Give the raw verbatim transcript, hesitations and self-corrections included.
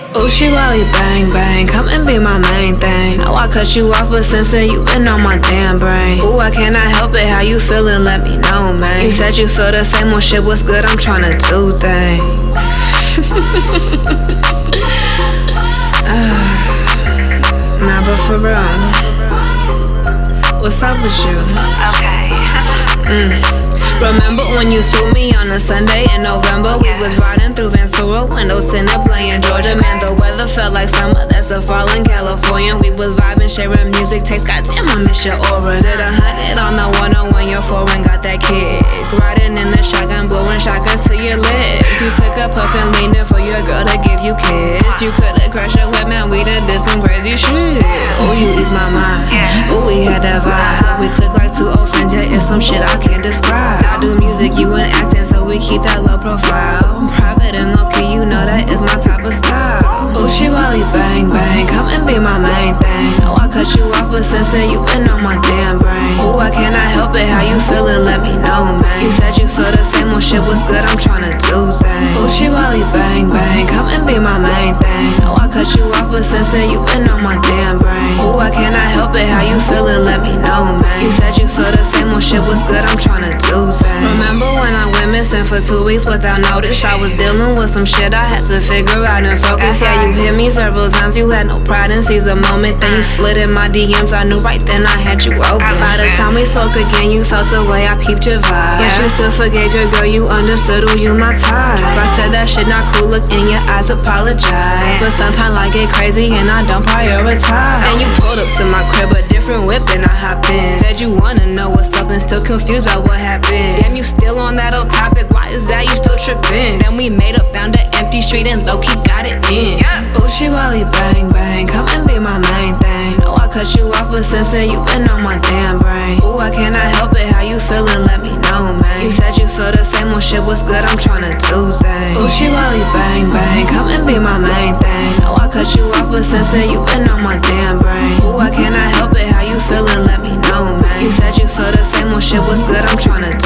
Ooh, she Wally bang bang, come and be my main thing. Know I cut you off, but since then you been on my damn brain. Ooh, I cannot help it, how you feelin', let me know, man. You said you feel the same, well shit, what's good, I'm tryna do things. uh, nah, but for real, what's up with you? Okay. Mm. Remember when you sued me on a Sunday in November? We was riding through Ventura, windows in the playing Georgia. Man, the weather felt like summer, that's the fall in California. We was vibing, sharing music, taste, goddamn, I miss your aura. Did a hundred on the one oh one, your foreign got that kick. Riding in the shotgun, blowing shotgun to your lips. You took a puff and leaned in for your girl to give you kiss. You could've crashed your whip, man, we done did some crazy shit. Oh, you ease my mind, ooh, we had that vibe. We click like two old friends, yeah, it's some shit I can't describe. I do music, you ain't acting, so we keep that low profile. Private and low-key, you know that is my type of style. Ooh, she Wally bang bang, come and be my main thing. Know I cut you off, but since then you been on my damn brain. Ooh, I cannot help it, how you feelin', let me know, man. You said you feel the same, well shit, what's good, I'm tryna do things. Ooh, she Wally bang bang, come and be my main thing. Know I cut you off, but since then you been on my damn brain. Ooh, I cannot help it, how you feelin', let me know, man. You said you feel the same, well shit, what's good, I'm tryna do things. Remember when I went missing for two weeks without notice? I was dealing with some shit I had to figure out and focus. Yeah, you hit me several times, you had no pride and seize the moment. Then you slid in my D Ms, I knew right then I had you open. By the time we spoke again, you felt the way I peeped your vibe. But you still forgave your girl, you understood who you my type. I said that shit not cool, look in your eyes, apologize. But sometimes I get crazy and I don't prioritize. And you pulled up to my crib, a different whip and I hopped in. Said you wanna know what's up and still confused about what happened. Damn, you still on that old topic, why is that you still trippin'? Then we made up down the empty street and low-key got it in. Ooh, she Wally bang bang, come and be my main thing. Know I cut you off, but since then you been on my damn brain. Ooh, I cannot help it, how you feelin', let me know, man. You said you feel the same, well shit, what's good, I'm tryna do things. Ooh, she Wally bang bang, come and be my main thing. Know I cut you off, but since then you been on my damn brain. Ooh, I cannot help it, how you feelin', let me know, man. You said you feel the same, well shit, what's good, I'm tryna